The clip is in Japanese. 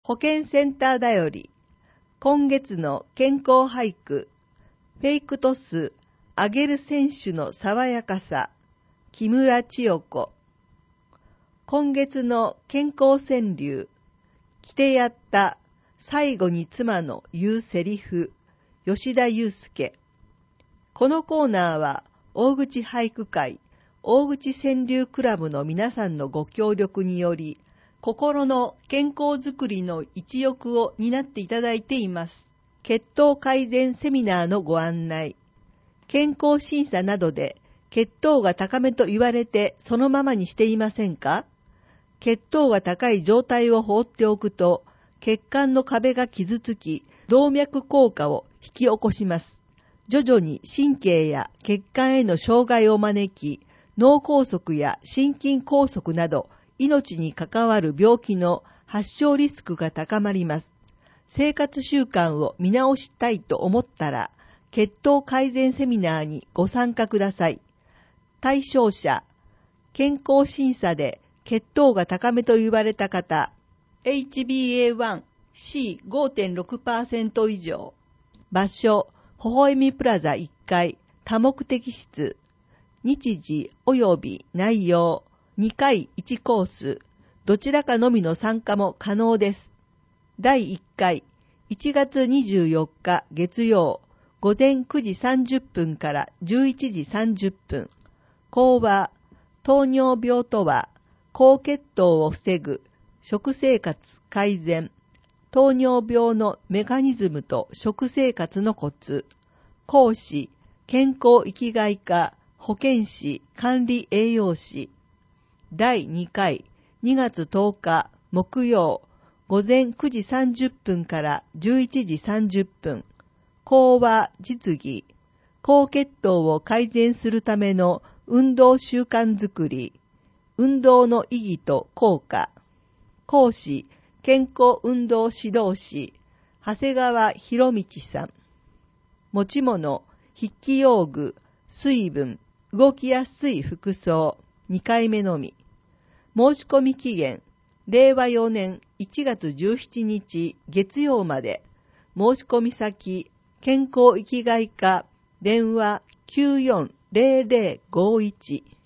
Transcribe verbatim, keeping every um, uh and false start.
保健センターだより、今月の健康俳句、フェイクトス、上げる選手の爽やかさ、木村千代子。今月の健康川柳、着てやった、最後に妻の言うセリフ、吉田祐介。このコーナーは、大口俳句会、大口川柳クラブの皆さんのご協力により、心の健康づくりの一翼を担っていただいています。血糖改善セミナーのご案内。健康審査などで血糖が高めと言われてそのままにしていませんか？血糖が高い状態を放っておくと、血管の壁が傷つき、動脈硬化を引き起こします。徐々に神経や血管への障害を招き、脳梗塞や心筋梗塞など、命に関わる病気の発症リスクが高まります。生活習慣を見直したいと思ったら、血糖改善セミナーにご参加ください。対象者、健康審査で血糖が高めと言われた方、エイチビーエーワンシーごてんろくパーセント 以上。場所、微笑みプラザいっかい、多目的室。日時及び内容、にかいいちコース、どちらかのみの参加も可能です。だいいっかい、いちがつにじゅうよっか月曜、午前くじさんじゅっぷんからじゅういちじさんじゅっぷん。講話、糖尿病とは、高血糖を防ぐ、食生活改善、糖尿病のメカニズムと食生活のコツ。講師、健康生きがい科、保健師、管理栄養士。だいにかい、にがつとおか木曜、午前くじさんじゅっぷんからじゅういちじさんじゅっぷん。講話実技、高血糖を改善するための運動習慣づくり、運動の意義と効果。講師、健康運動指導士、長谷川博道さん。持ち物、筆記用具、水分、動きやすい服装、にかいめのみ。申し込み期限、れいわよねんいちがつじゅうしちにち月曜まで。申し込み先、健康生きがい科、電話きゅうよんぜろぜろごいち。